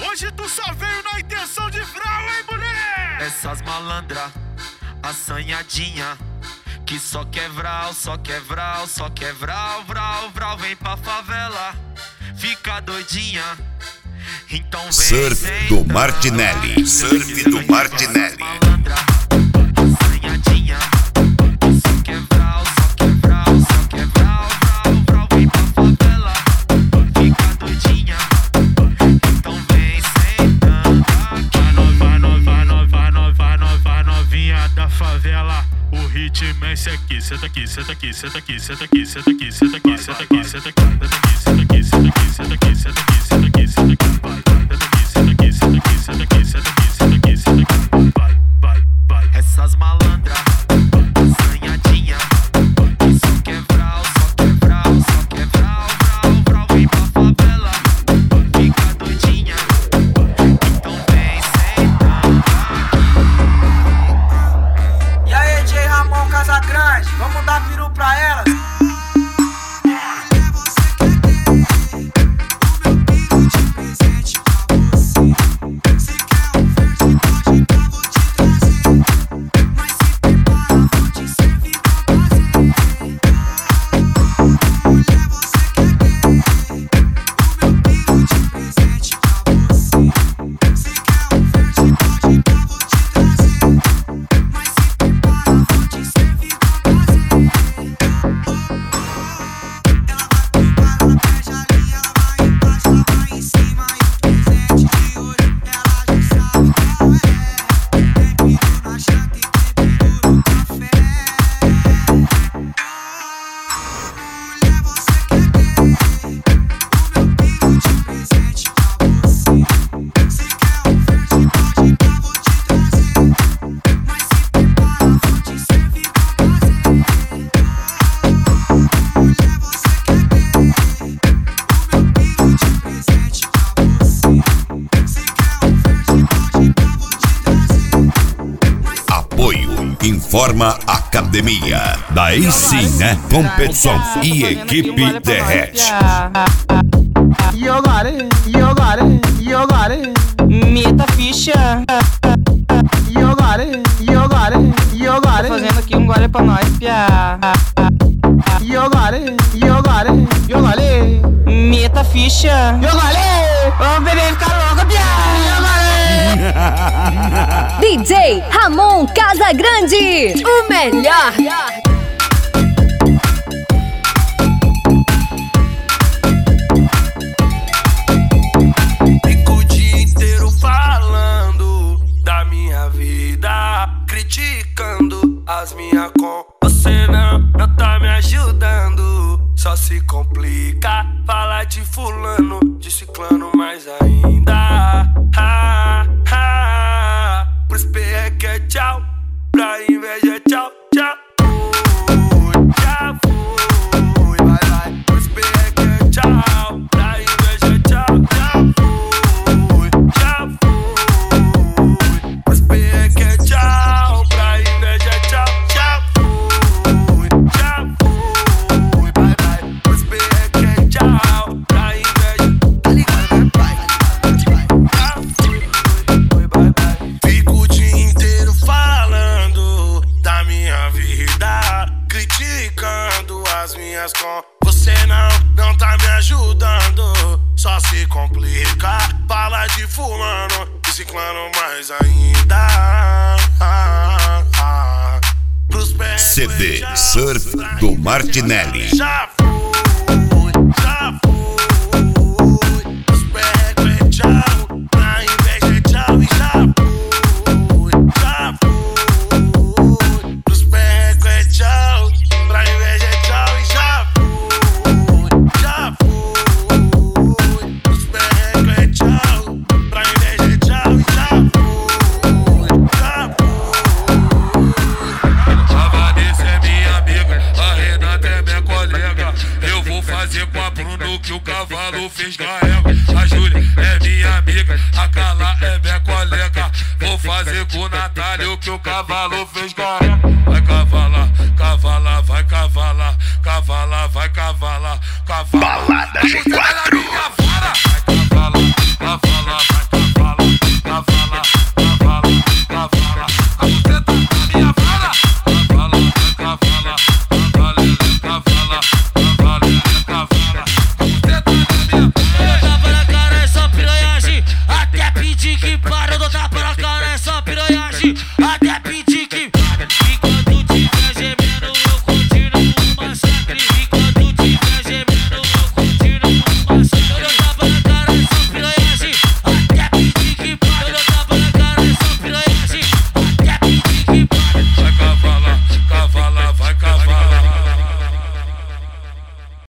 Hoje tu só veio na intenção de vral, hein, mulher? Essas malandra, assanhadinha, que só quer vral, só quer vral, só quer vral, vral, vral. Vem pra favela, fica doidinha. Então vem. Surf do Martinelli. Surf do Martinelli. Malandra, assanhadinha, que só quer vral, só quer vral, só quer vral, vral, vral. Vem pra favela, fica doidinha. Então vem sentando aqui. Vai novinha da favela. O ritmo é esse aqui, senta aqui, senta aqui, senta aqui, senta aqui, senta aqui, senta aqui, senta aqui, senta aqui, senta aqui, senta aqui, senta aqui, senta aqui, senta aqui, senta aqui, vai, senta aqui, senta aqui, senta aqui, senta aqui, senta aqui, senta aqui, vai, vai, vai. Essas malandra, assanhadinha, que só quer vral, só quer vral, só quer vral, vral, vral. Vem pra favela, fica doidinha. Então vem sentando aqui. E aí, DJ Ramon Casagrande, vamos dar peru pra elas? Informa Academia. Daí sim, né? Competição e equipe derrete. Yogare, Meta ficha. Yogare. Tô fazendo aqui um gole pra nós, piá. Yogare. Meta ficha. Vamos beber e ficar louco, piá. DJ Ramon Casagrande, o melhor. Fico o dia inteiro falando da minha vida, criticando as minhas com. Você não tá me ajudando, só se complica. Falar de fulano, de ciclano mais ainda. Pros perreque é tchau, pra inveja é tchau, tchau. Já fui, vai, vai. Pros perreque é tchau, pra inveja é tchau, já fui. Pros perreque é tchau, pra inveja é tchau, já fui, vai, vai. Pros perreque é tchau, pra inveja, tá ligado, né, pai? Fico o dia inteiro falando da minha vida, criticando as minhas com. Você não tá me ajudando, só se complica. Fala de fulano e ciclano mais ainda. Pros pés CD Surf do Martinelli. já fui. Pros pés é tchau, pra inveja é tchau e já fui. Pros pés é tchau, pra inveja é tchau e já fui. Pros pés é tchau, pra inveja é tchau e já fui. A Vanessa é minha amiga, a Renata é minha colega. Eu vou fazer com a Bruno que o cavalo fez carrega. A Júlia é minha amiga, a Carla é minha colega. Vou fazer com o Natália o que o cavalo fez carrega.